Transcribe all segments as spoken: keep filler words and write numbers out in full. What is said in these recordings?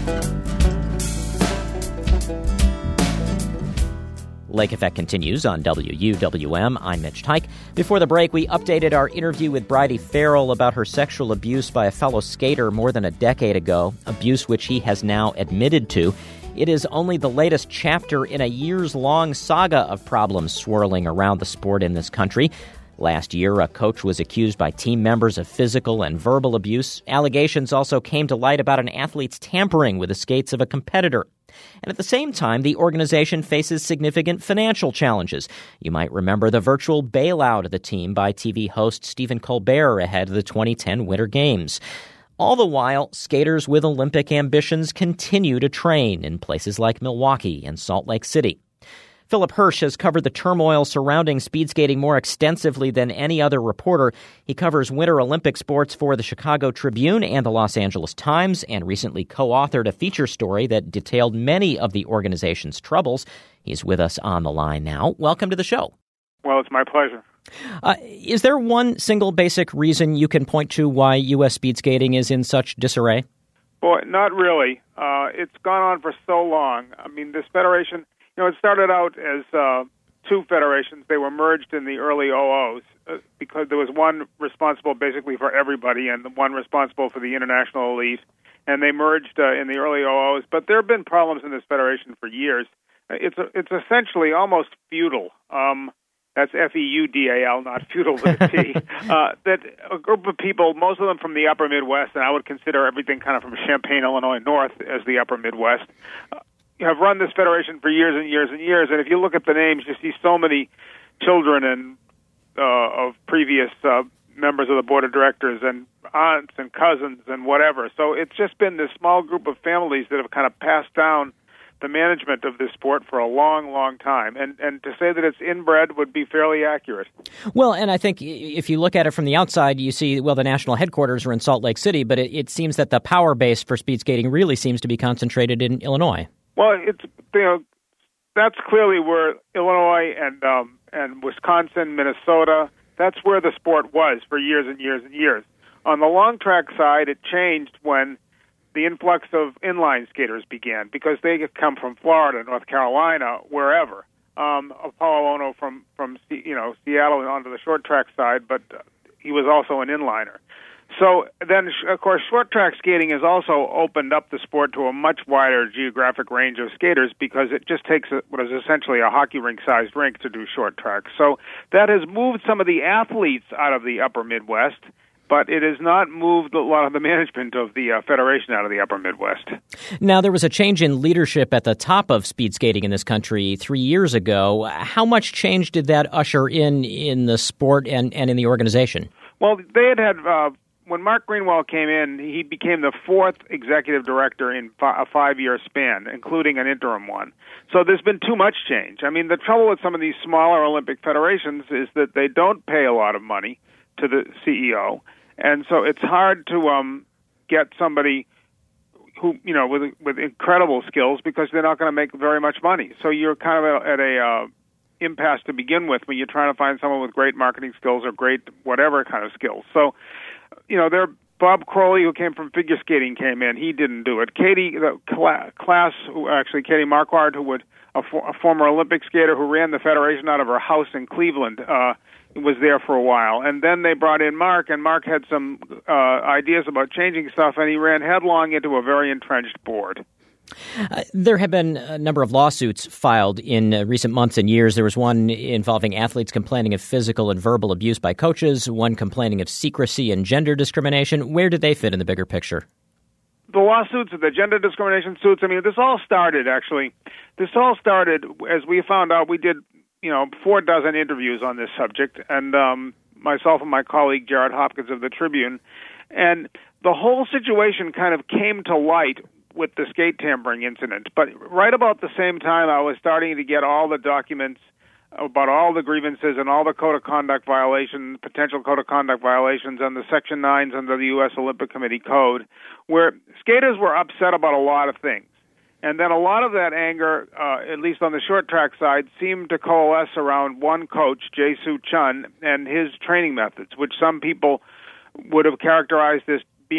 Lake Effect continues on W U W M. I'm Mitch Teich. Before the break, we updated our interview with Bridie Farrell about her sexual abuse by a fellow skater more than a decade ago, abuse which he has now admitted to. It is only the latest chapter in a years-long saga of problems swirling around the sport in this country. Last year, a coach was accused by team members of physical and verbal abuse. Allegations also came to light about an athlete's tampering with the skates of a competitor. And at the same time, the organization faces significant financial challenges. You might remember the virtual bailout of the team by T V host Stephen Colbert ahead of the twenty ten Winter Games. All the while, skaters with Olympic ambitions continue to train in places like Milwaukee and Salt Lake City. Philip Hirsch has covered the turmoil surrounding speed skating more extensively than any other reporter. He covers Winter Olympic sports for the Chicago Tribune and the Los Angeles Times, and recently co-authored a feature story that detailed many of the organization's troubles. He's with us on the line now. Welcome to the show. Well, it's my pleasure. Uh, is there one single basic reason you can point to why U S speed skating is in such disarray? Boy, not really. Uh, it's gone on for so long. I mean, this federation... You know, it started out as uh, two federations. They were merged in the early oh ohs uh, because there was one responsible basically for everybody and one responsible for the international elite. And they merged uh, in the early oh ohs. But there have been problems in this federation for years. It's a, it's essentially almost feudal. Um, that's F E U D A L, not feudal with a T. uh, that a group of people, most of them from the upper Midwest, and I would consider everything kind of from Champaign, Illinois, north as the upper Midwest, uh, have run this federation for years and years and years, and if you look at the names, you see so many children and uh, of previous uh, members of the board of directors and aunts and cousins and whatever. So it's just been this small group of families that have kind of passed down the management of this sport for a long, long time. And and to say that it's inbred would be fairly accurate. Well, and I think if you look at it from the outside, you see, well, the national headquarters are in Salt Lake City, but it, it seems that the power base for speed skating really seems to be concentrated in Illinois. Well, it's you know that's clearly where Illinois and um, and Wisconsin, Minnesota, that's where the sport was for years and years and years. On the long track side, it changed when the influx of inline skaters began because they could come from Florida, North Carolina, wherever. Um, Apollo Ono from from you know Seattle onto the short track side, but he was also an inliner. So then, of course, short track skating has also opened up the sport to a much wider geographic range of skaters because it just takes a, what is essentially a hockey rink-sized rink to do short track. So that has moved some of the athletes out of the upper Midwest, but it has not moved a lot of the management of the uh, federation out of the upper Midwest. Now, there was a change in leadership at the top of speed skating in this country three years ago. How much change did that usher in in the sport and, and in the organization? Well, they had had... Uh, When Mark Greenwald came in, he became the fourth executive director in fi- a five-year span, including an interim one. So there's been too much change. I mean, the trouble with some of these smaller Olympic federations is that they don't pay a lot of money to the C E O, and so it's hard to um, get somebody who, you know, with with incredible skills because they're not going to make very much money. So you're kind of at a uh, impasse to begin with when you're trying to find someone with great marketing skills or great whatever kind of skills. So, you know, there Bob Crowley, who came from figure skating, came in. He didn't do it. Katie, the cla- class, who, actually Katie Marquardt, who would a, for, a former Olympic skater who ran the federation out of her house in Cleveland, uh, was there for a while. And then they brought in Mark, and Mark had some uh, ideas about changing stuff, and he ran headlong into a very entrenched board. Uh, there have been a number of lawsuits filed in uh, recent months and years. There was one involving athletes complaining of physical and verbal abuse by coaches, one complaining of secrecy and gender discrimination. Where did they fit in the bigger picture? The lawsuits, the gender discrimination suits, I mean, this all started, actually. This all started, as we found out, we did, you know, four dozen interviews on this subject, and um, myself and my colleague, Jared Hopkins of the Tribune, and the whole situation kind of came to light with the skate tampering incident. But right about the same time, I was starting to get all the documents about all the grievances and all the code of conduct violations, potential code of conduct violations, and the Section nines under the U S Olympic Committee Code, where skaters were upset about a lot of things. And then a lot of that anger, uh, at least on the short track side, seemed to coalesce around one coach, Jae-Soo Chun, and his training methods, which some people would have characterized as being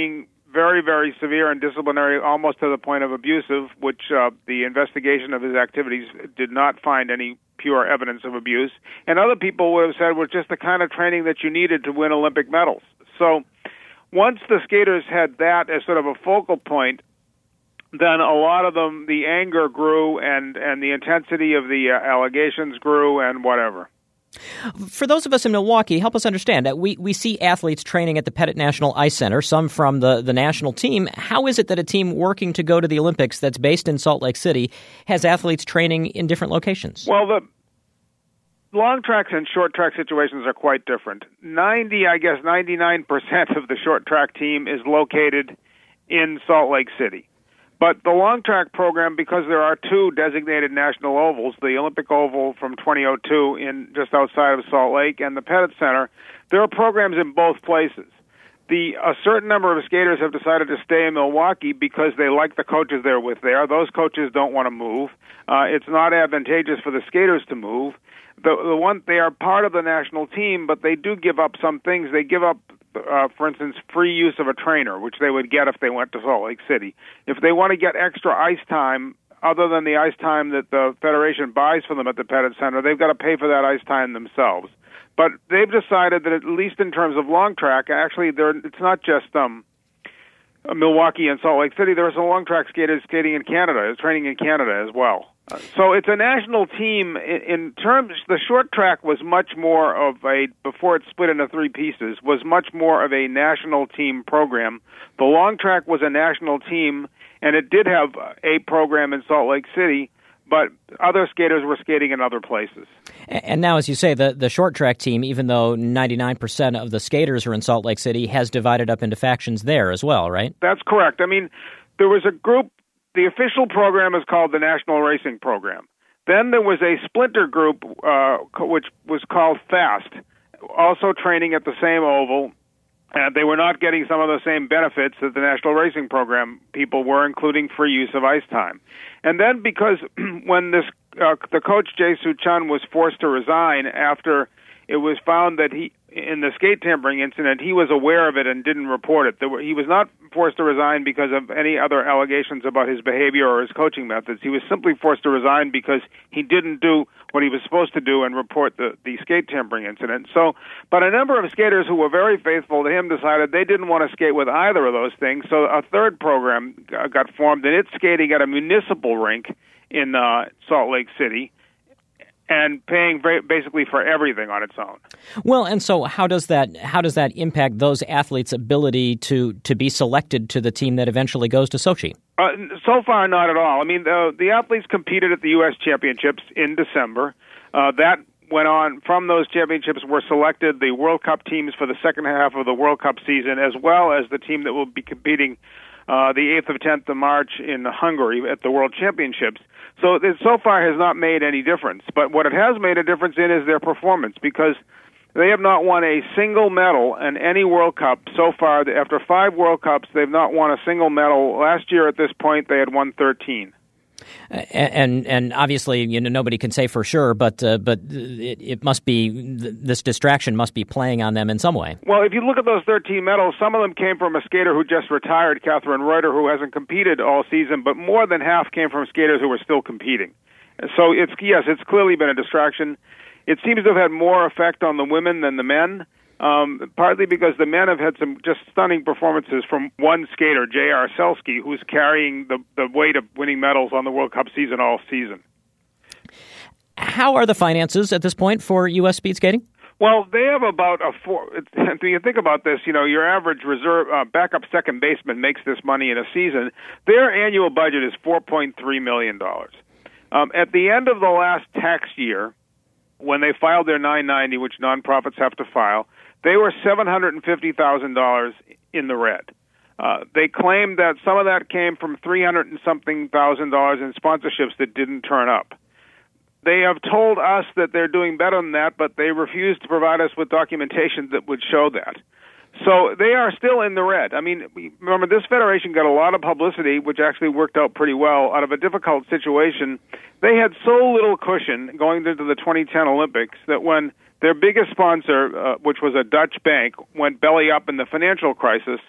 very, very severe and disciplinary, almost to the point of abusive, which uh, the investigation of his activities did not find any pure evidence of abuse. And other people would have said was just the kind of training that you needed to win Olympic medals. So once the skaters had that as sort of a focal point, then a lot of them, the anger grew and, and the intensity of the uh, allegations grew and whatever. For those of us in Milwaukee, help us understand that we, we see athletes training at the Pettit National Ice Center, some from the, the national team. How is it that a team working to go to the Olympics that's based in Salt Lake City has athletes training in different locations? Well, the long tracks and short track situations are quite different. ninety, I guess ninety-nine percent of the short track team is located in Salt Lake City. But the long track program, because there are two designated national ovals, the Olympic Oval from twenty oh two in just outside of Salt Lake and the Pettit Center, there are programs in both places. The a certain number of skaters have decided to stay in Milwaukee because they like the coaches they're with there. Those coaches don't want to move. Uh, it's not advantageous for the skaters to move. The, the one they are part of the national team, but they do give up some things. They give up, uh, for instance, free use of a trainer, which they would get if they went to Salt Lake City. If they want to get extra ice time, other than the ice time that the Federation buys for them at the Pettit Center, they've got to pay for that ice time themselves. But they've decided that at least in terms of long track, actually, it's not just um, Milwaukee and Salt Lake City. There's a long track skaters skating in Canada, training in Canada as well. Uh, so it's a national team. In, in terms, the short track was much more of a, before it split into three pieces, was much more of a national team program. The long track was a national team, and it did have a program in Salt Lake City, but other skaters were skating in other places. And now, as you say, the, the short track team, even though ninety-nine percent of the skaters are in Salt Lake City, has divided up into factions there as well, right? That's correct. I mean, there was a group, the official program is called the National Racing Program. Then there was a splinter group, uh, which was called FAST, also training at the same oval. Uh, they were not getting some of the same benefits that the National Racing Program people were, including free use of ice time. And then because when this uh, the coach, Jae-Soo Chun, was forced to resign after it was found that he, in the skate tampering incident, he was aware of it and didn't report it. There were, he was not forced to resign because of any other allegations about his behavior or his coaching methods. He was simply forced to resign because he didn't do what he was supposed to do and report the, the skate tampering incident. So, but a number of skaters who were very faithful to him decided they didn't want to skate with either of those things. So a third program got formed, and it's skating at a municipal rink in uh, Salt Lake City, and paying basically for everything on its own. Well, and so how does that how does that impact those athletes' ability to, to be selected to the team that eventually goes to Sochi? Uh, so far, not at all. I mean, the, the athletes competed at the U S Championships in December. Uh, that went on. From those championships were selected the World Cup teams for the second half of the World Cup season, as well as the team that will be competing uh, the eighth of tenth of March in Hungary at the World Championships. So it so far has not made any difference. But what it has made a difference in is their performance, because they have not won a single medal in any World Cup so far. After five World Cups, they've not won a single medal. Last year at this point, they had won thirteen. Uh, and and obviously, you know, nobody can say for sure, but uh, but it, it must be this distraction must be playing on them in some way. Well, if you look at those thirteen medals, some of them came from a skater who just retired, Catherine Reuter, who hasn't competed all season, but more than half came from skaters who were still competing. So it's yes, it's clearly been a distraction. It seems to have had more effect on the women than the men. Um, partly because the men have had some just stunning performances from one skater, J R Selski, who's carrying the, the weight of winning medals on the World Cup season all season. How are the finances at this point for U S speed skating? Well, they have about a four. When you think about this, you know, your average reserve uh, backup second baseman makes this money in a season. Their annual budget is four point three million dollars. Um, at the end of the last tax year, when they filed their nine ninety, which nonprofits have to file, they were seven hundred fifty thousand dollars in the red. Uh, they claimed that some of that came from three hundred and something thousand dollars in sponsorships that didn't turn up. They have told us that they're doing better than that, but they refused to provide us with documentation that would show that. So they are still in the red. I mean, remember, this federation got a lot of publicity, which actually worked out pretty well, out of a difficult situation. They had so little cushion going into the twenty ten Olympics that when their biggest sponsor, uh, which was a Dutch bank, went belly up in the financial crisis,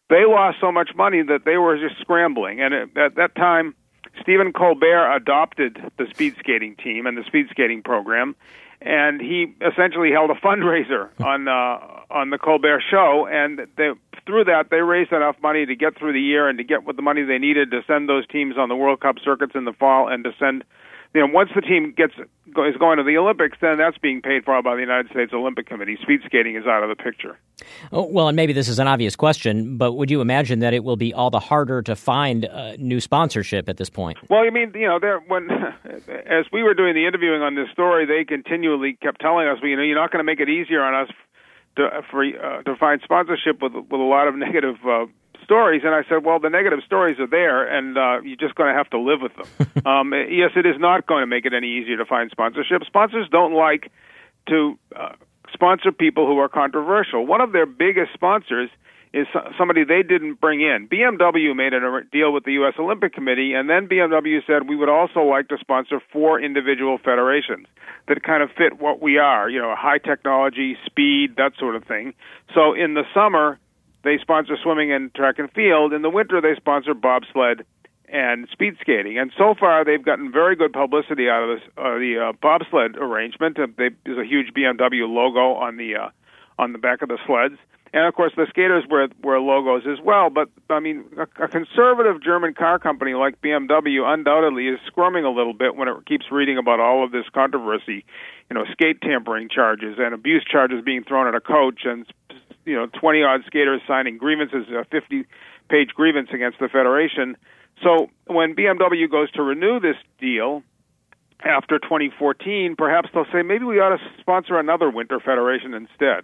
they lost so much money that they were just scrambling. And it, at that time, Stephen Colbert adopted the speed skating team and the speed skating program, and he essentially held a fundraiser on uh, on the Colbert Show, and they, through that, they raised enough money to get through the year and to get what the money they needed to send those teams on the World Cup circuits in the fall, and to send, you know, once the team gets is going to the Olympics, then that's being paid for by the United States Olympic Committee. Speed skating is out of the picture. Oh, well, and maybe this is an obvious question, but would you imagine that it will be all the harder to find uh, new sponsorship at this point? Well, I mean, you know, there, when as we were doing the interviewing on this story, they continually kept telling us, well, you know, you're not going to make it easier on us to for uh, to find sponsorship with with a lot of negative uh, stories. And I said, well, the negative stories are there, and uh, you're just going to have to live with them. um, yes, it is not going to make it any easier to find sponsorship. Sponsors don't like to uh, sponsor people who are controversial. One of their biggest sponsors is somebody they didn't bring in. B M W made a deal with the U S Olympic Committee, and then B M W said, we would also like to sponsor four individual federations that kind of fit what we are, you know, high technology, speed, that sort of thing. So in the summer, they sponsor swimming and track and field. In the winter, they sponsor bobsled and speed skating. And so far, they've gotten very good publicity out of this, uh, the uh, bobsled arrangement. Uh, they, there's a huge B M W logo on the uh, on the back of the sleds. And, of course, the skaters wear, wear logos as well. But, I mean, a, a conservative German car company like B M W undoubtedly is squirming a little bit when it keeps reading about all of this controversy, you know, skate tampering charges and abuse charges being thrown at a coach and, you know, twenty-odd skaters signing grievances, a fifty-page grievance against the federation. So when B M W goes to renew this deal after twenty fourteen, perhaps they'll say, maybe we ought to sponsor another winter federation instead.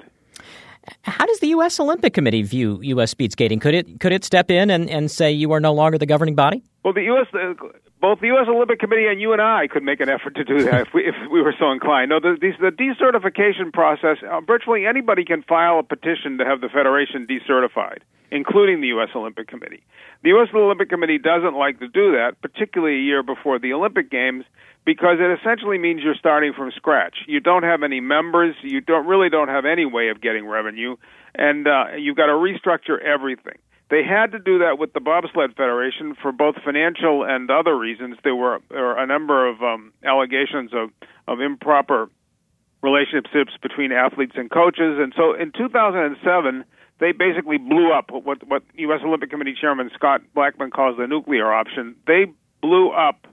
How does the U S Olympic Committee view U S speed skating? Could it could it step in and, and say you are no longer the governing body? Well, the U S Uh, both the U S Olympic Committee and you and I could make an effort to do that if we if we were so inclined. No, the, the, the decertification process, uh, virtually anybody can file a petition to have the federation decertified, including the U S Olympic Committee. The U S Olympic Committee doesn't like to do that, particularly a year before the Olympic Games, because it essentially means you're starting from scratch. You don't have any members. You don't really don't have any way of getting revenue, and uh, you've got to restructure everything. They had to do that with the Bobsled Federation for both financial and other reasons. There were, there were a number of um, allegations of, of improper relationships between athletes and coaches, and so in two thousand seven, they basically blew up what, what U S Olympic Committee Chairman Scott Blackmun calls the nuclear option. They blew up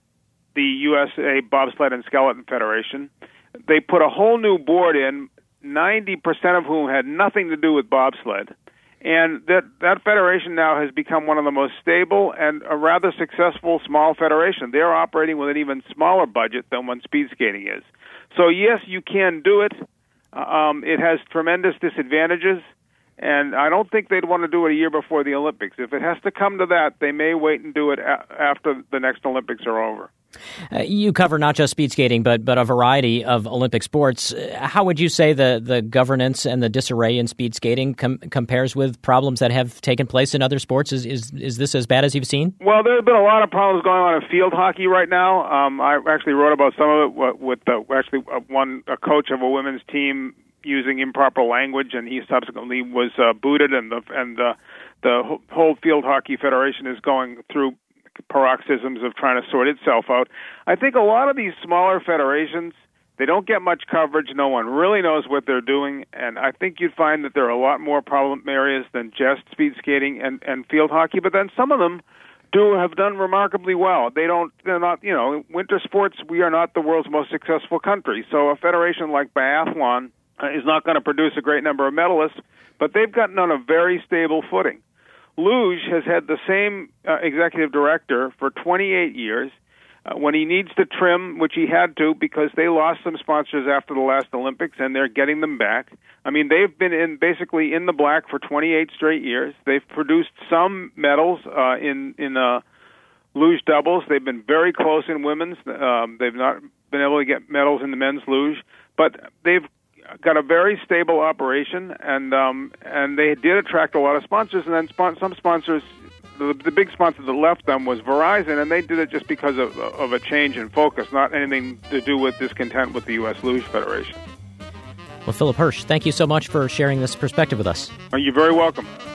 the U S A Bobsled and Skeleton Federation. They put a whole new board in, ninety percent of whom had nothing to do with bobsled. And that, that federation now has become one of the most stable and a rather successful small federation. They're operating with an even smaller budget than what speed skating is. So, yes, you can do it. Um, it has tremendous disadvantages. And I don't think they'd want to do it a year before the Olympics. If it has to come to that, they may wait and do it a- after the next Olympics are over. Uh, you cover not just speed skating, but but a variety of Olympic sports. Uh, how would you say the, the governance and the disarray in speed skating com- compares with problems that have taken place in other sports? Is, is is this as bad as you've seen? Well, there have been a lot of problems going on in field hockey right now. Um, I actually wrote about some of it with the, actually one a coach of a women's team using improper language, and he subsequently was uh, booted, and the and uh, the whole Field Hockey Federation is going through paroxysms of trying to sort itself out. I think a lot of these smaller federations, they don't get much coverage. No one really knows what they're doing, and I think you'd find that there are a lot more problem areas than just speed skating and, and field hockey, but then some of them do have done remarkably well. They don't, they're not, you know, winter sports, we are not the world's most successful country, so a federation like biathlon is not going to produce a great number of medalists, but they've gotten on a very stable footing. Luge has had the same uh, executive director for twenty-eight years. Uh, when he needs to trim, which he had to because they lost some sponsors after the last Olympics, and they're getting them back. I mean, they've been in basically in the black for twenty-eight straight years. They've produced some medals uh, in in uh, luge doubles. They've been very close in women's. Um, they've not been able to get medals in the men's luge, but they've got a very stable operation, and um, and they did attract a lot of sponsors, and then spon- some sponsors, the, the big sponsor that left them was Verizon, and they did it just because of, of a change in focus, not anything to do with discontent with the U S Luge Federation. Well, Philip Hirsch, thank you so much for sharing this perspective with us. You're very welcome.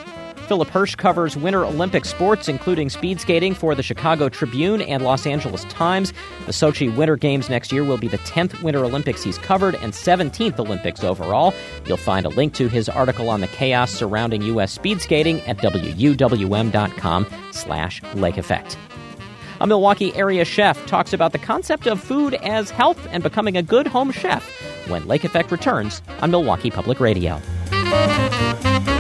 Philip Hirsch covers Winter Olympic sports, including speed skating for the Chicago Tribune and Los Angeles Times. The Sochi Winter Games next year will be the tenth Winter Olympics he's covered and seventeenth Olympics overall. You'll find a link to his article on the chaos surrounding U S speed skating at W U W M dot com slash Lake Effect. A Milwaukee area chef talks about the concept of food as health and becoming a good home chef when Lake Effect returns on Milwaukee Public Radio.